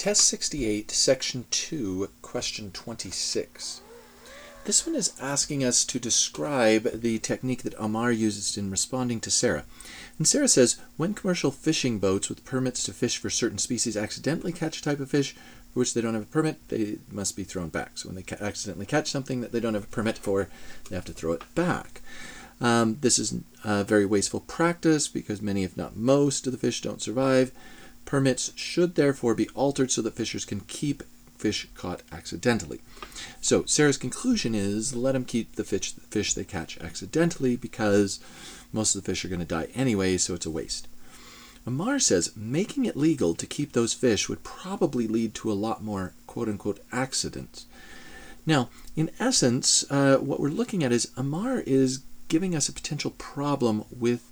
Test 68, Section 2, Question 26. This one is asking us to describe the technique that Amar uses in responding to Sarah. And Sarah says, when commercial fishing boats with permits to fish for certain species accidentally catch a type of fish for which they don't have a permit, they must be thrown back. So when they accidentally catch something that they don't have a permit for, they have to throw it back. This is a very wasteful practice because many, if not most, of the fish don't survive. Permits should therefore be altered so that fishers can keep fish caught accidentally. So Sarah's conclusion is let them keep the fish they catch accidentally because most of the fish are going to die anyway, so it's a waste. Amar says making it legal to keep those fish would probably lead to a lot more quote-unquote accidents. Now, in essence, what we're looking at is Amar is giving us a potential problem with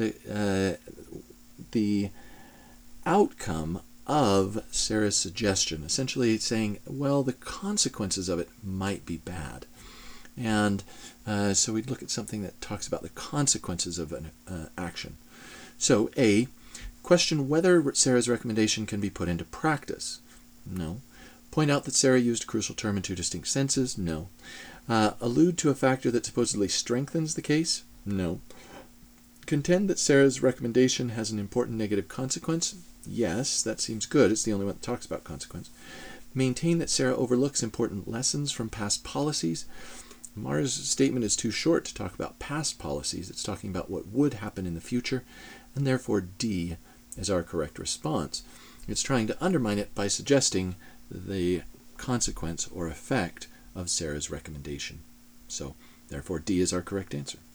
the outcome of Sarah's suggestion, essentially saying, well, the consequences of it might be bad. And so we'd look at something that talks about the consequences of an action. So A, question whether Sarah's recommendation can be put into practice. No. Point out that Sarah used a crucial term in two distinct senses. No. Allude to a factor that supposedly strengthens the case. No. Contend that Sarah's recommendation has an important negative consequence. Yes, that seems good. It's the only one that talks about consequence. Maintain that Sarah overlooks important lessons from past policies. Amar's statement is too short to talk about past policies. It's talking about what would happen in the future, and therefore D is our correct response. It's trying to undermine it by suggesting the consequence or effect of Sarah's recommendation. So, therefore, D is our correct answer.